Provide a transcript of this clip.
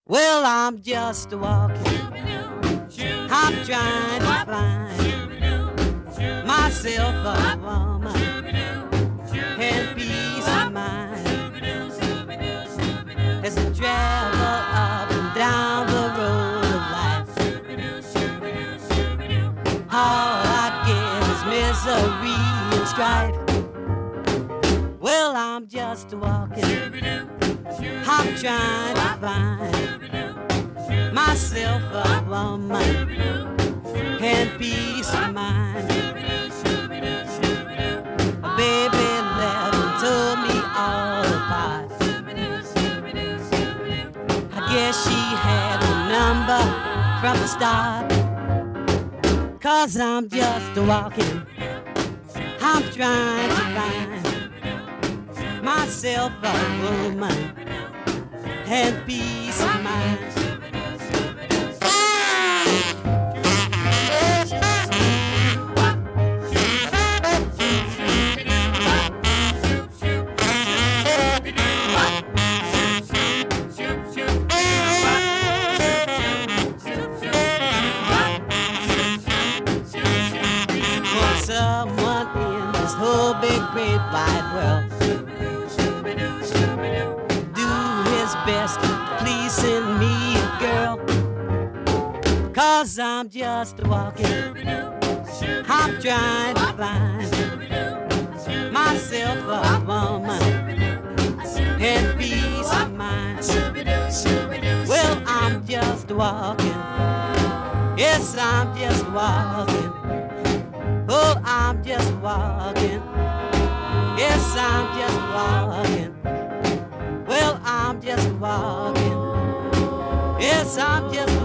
Well, I'm just walking. I'm trying to find myself a woman and peace of mind as I travel up and down the road of life. All I get is misery and strife. Well, I'm just walking. I'm trying to find myself a woman and peace of mind. A baby left and told me all apart. I guess she had a number from the start. 'Cause I'm just walking. I'm trying to find myself a woman and peace of mind. For someone in this whole big great wide world best pleasing me, girl. 'Cause I'm just walking. I'm trying to find myself a woman and peace of mind. Well, I'm just walking. Yes, I'm just walking. Oh, I'm just walking. Yes, I'm just walking. Well, I'm just walking. Yes, I'm just